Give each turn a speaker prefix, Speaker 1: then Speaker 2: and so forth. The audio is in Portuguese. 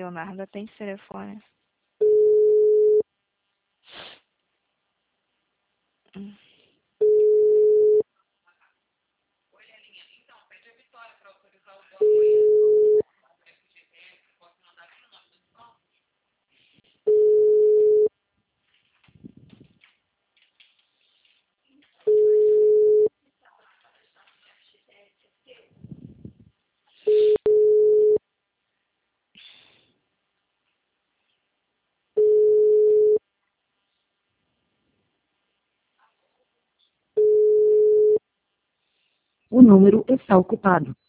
Speaker 1: Leonardo, atende esse telefone.
Speaker 2: O número está ocupado.